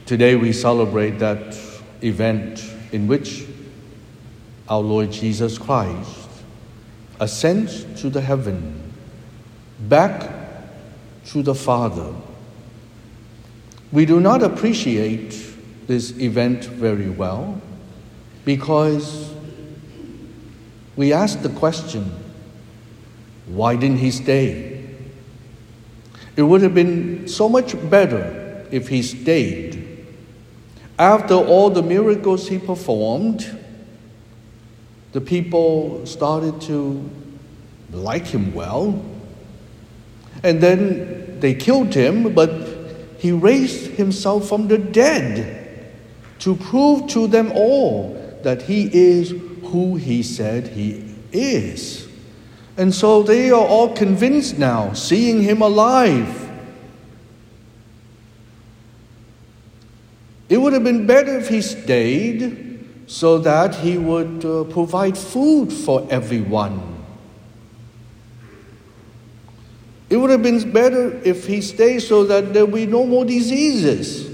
Today we celebrate that event in which our Lord Jesus Christ ascends to the heaven, back to the Father. We do not appreciate this event very well because we ask the question, why didn't he stay? It would have been so much better if he stayed. After all the miracles he performed, the people started to like him well. And then they killed him, but he raised himself from the dead to prove to them all that he is who he said he is. And so they are all convinced now, seeing him alive. It would have been better if he stayed so that he would provide food for everyone. It would have been better if he stayed so that there would be no more diseases.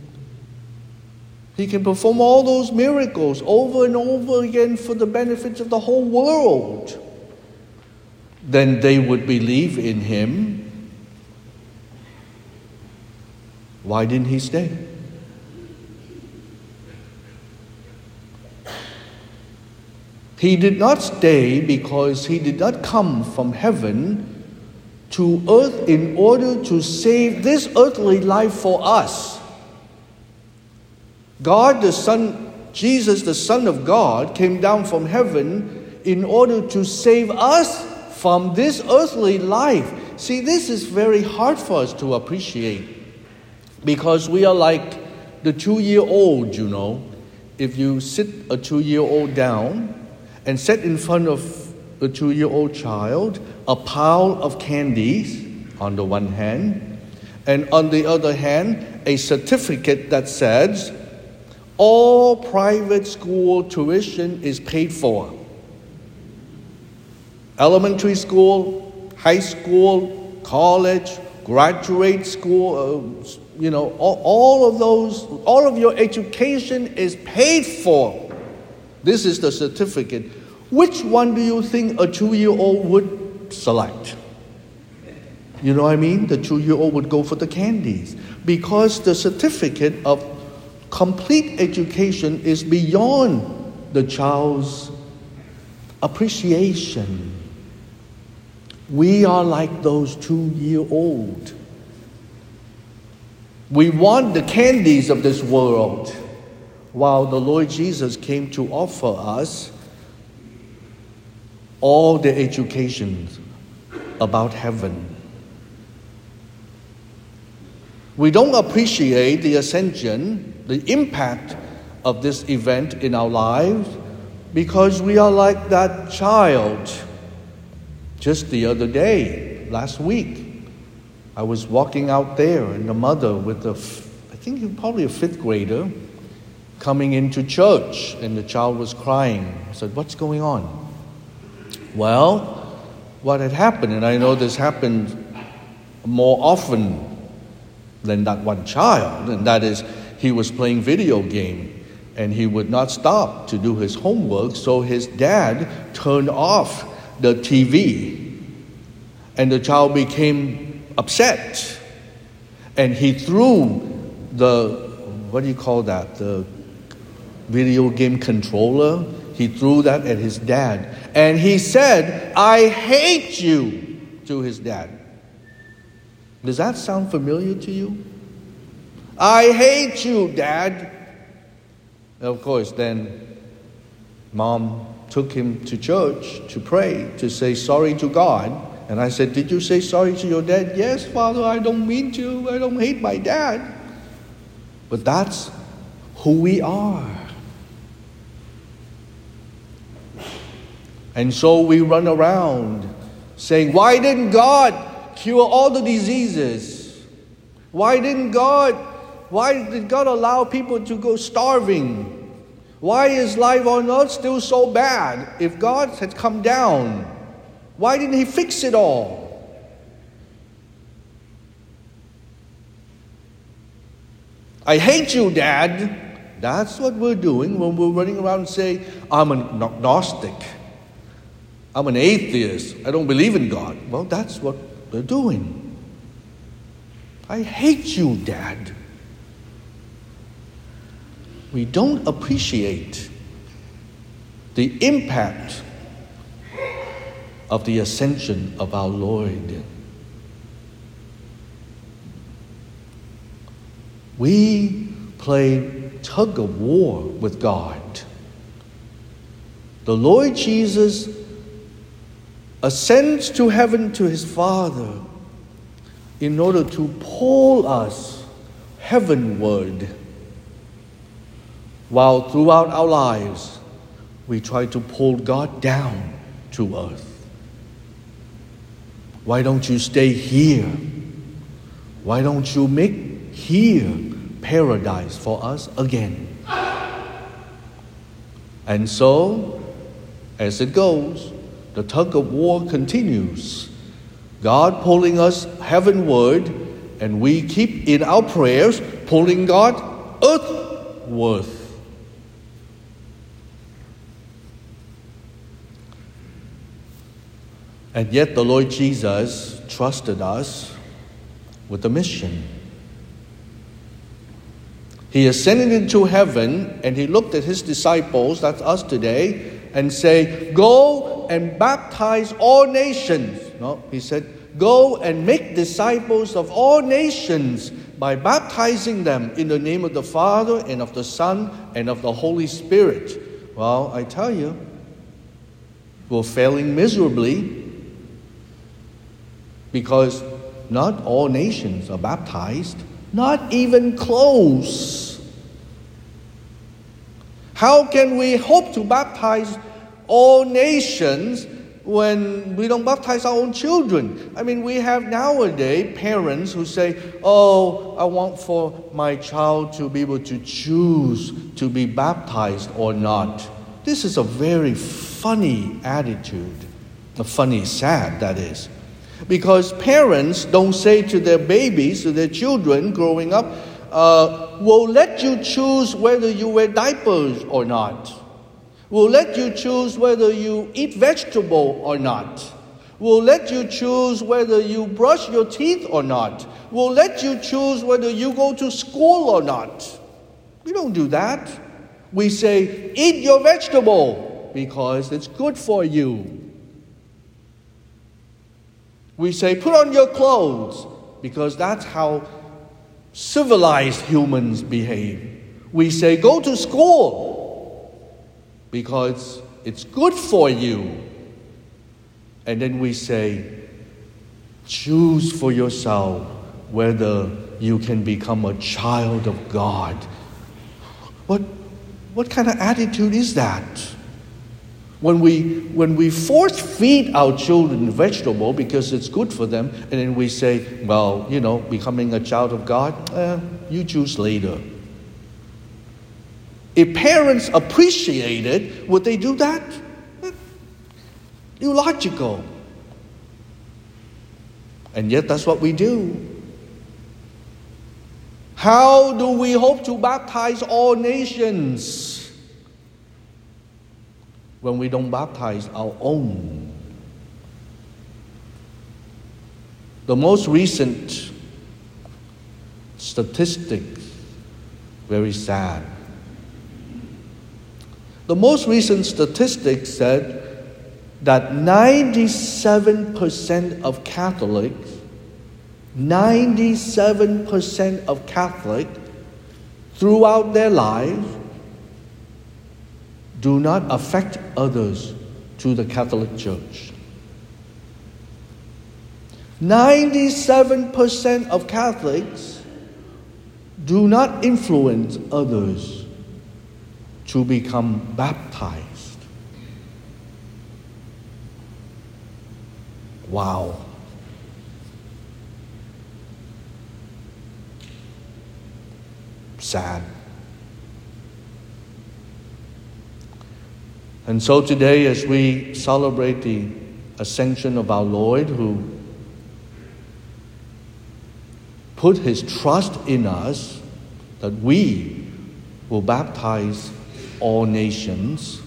He can perform all those miracles over and over again for the benefits of the whole world. Then they would believe in him. Why didn't he stay? He did not stay because he did not come from heaven to earth in order to save this earthly life for us. God the Son, Jesus the Son of God, came down from heaven in order to save us from this earthly life. See, this is very hard for us to appreciate because we are like the 2-year-old, you know. If you sit a 2-year-old down and set in front of the 2-year-old child a pile of candies on the one hand, and on the other hand, a certificate that says, all private school tuition is paid for. Elementary school, high school, college, graduate school, all of your education is paid for. This is the certificate. Which one do you think a 2-year-old would select? You know what I mean? The 2-year-old would go for the candies because the certificate of complete education is beyond the child's appreciation. We are like those 2-year-old. We want the candies of this world, while the Lord Jesus came to offer us all the education about heaven. We don't appreciate the ascension, the impact of this event in our lives, because we are like that child. Just the other day, last week, I was walking out there, and the mother with I think probably a 5th grader, coming into church, and the child was crying. I said, "What's going on?" Well, what had happened, and I know this happened more often than that one child, and that is he was playing video game, and he would not stop to do his homework, so his dad turned off the TV, and the child became upset, and he threw the video game controller. He threw that at his dad. And he said, "I hate you," to his dad. Does that sound familiar to you? "I hate you, Dad." Of course, then Mom took him to church to pray, to say sorry to God. And I said, "Did you say sorry to your dad?" "Yes, Father, I don't mean to. I don't hate my dad." But that's who we are. And so we run around saying, why did God cure all the diseases? Why did God allow people to go starving? Why is life on earth still so bad? If God had come down, why didn't he fix it all? I hate you, Dad. That's what we're doing when we're running around and saying, I'm an agnostic. I'm an atheist. I don't believe in God. Well, that's what we're doing. I hate you, Dad. We don't appreciate the impact of the ascension of our Lord. We play tug of war with God. The Lord Jesus ascends to heaven to his Father in order to pull us heavenward, while throughout our lives we try to pull God down to earth. Why don't you stay here? Why don't you make here paradise for us again? And so, as it goes, the tug of war continues. God pulling us heavenward, and we keep in our prayers pulling God earthward. And yet the Lord Jesus trusted us with a mission. He ascended into heaven, and he looked at his disciples, that's us today, and say, go and baptize all nations. No, he said, go and make disciples of all nations by baptizing them in the name of the Father and of the Son and of the Holy Spirit. Well, I tell you, we're failing miserably, because not all nations are baptized, not even close. How can we hope to baptize all nations when we don't baptize our own children? I mean, we have nowadays parents who say, oh, I want for my child to be able to choose to be baptized or not. This is a very funny attitude. Funny, sad, that is. Because parents don't say to their babies, to their children growing up, we'll let you choose whether you wear diapers or not. We'll let you choose whether you eat vegetable or not. We'll let you choose whether you brush your teeth or not. We'll let you choose whether you go to school or not. We don't do that. We say, eat your vegetable because it's good for you. We say, put on your clothes, because that's how civilized humans behave. We say, go to school, because it's good for you. And then we say, choose for yourself whether you can become a child of God. What kind of attitude is that? When we force feed our children vegetable because it's good for them, and then we say, well, becoming a child of God, you choose later. If parents appreciate it, would they do that? Illogical. And yet that's what we do. How do we hope to baptize all nations when we don't baptize our own? The most recent statistics, very sad. The most recent statistics said that 97% of Catholics, 97% of Catholics throughout their lives do not affect others to the Catholic Church. 97% of Catholics do not influence others to become baptized. Wow. Sad. And so today, as we celebrate the ascension of our Lord, who put his trust in us that we will baptize all nations.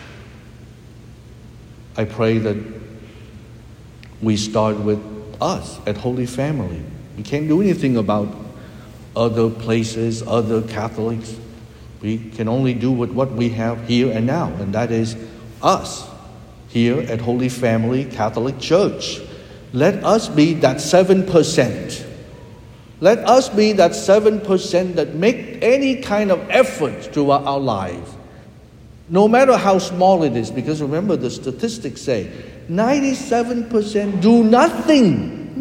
I pray that we start with us at Holy Family. We can't do anything about other places, other Catholics. We can only do with what we have here and now, and that is us here at Holy Family Catholic Church. Let us be that 7%. Let us be that 7% that make any kind of effort throughout our lives, no matter how small it is, because remember the statistics say 97% do nothing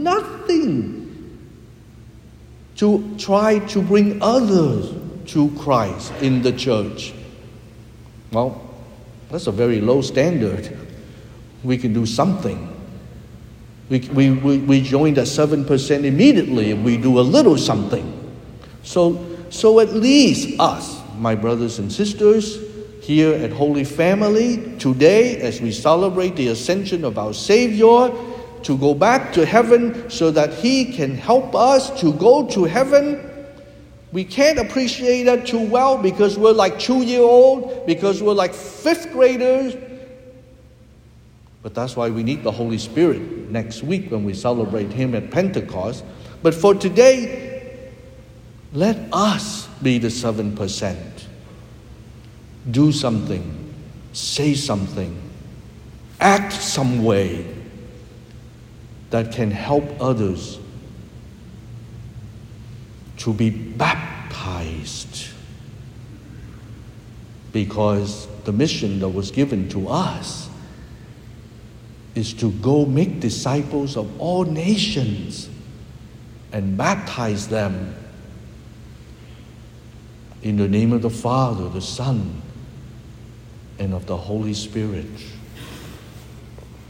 to try to bring others to Christ in the church. Well, that's a very low standard. We can do something. We join that 7% immediately if we do a little something. So at least us, my brothers and sisters, here at Holy Family, today as we celebrate the ascension of our Savior, to go back to heaven so that He can help us to go to heaven. We can't appreciate that too well because we're like 2-year-old, because we're like 5th graders. But that's why we need the Holy Spirit next week when we celebrate Him at Pentecost. But for today, let us be the 7%. Do something, say something, act some way that can help others to be baptized. Because the mission that was given to us is to go make disciples of all nations and baptize them in the name of the Father, the Son, and of the Holy Spirit.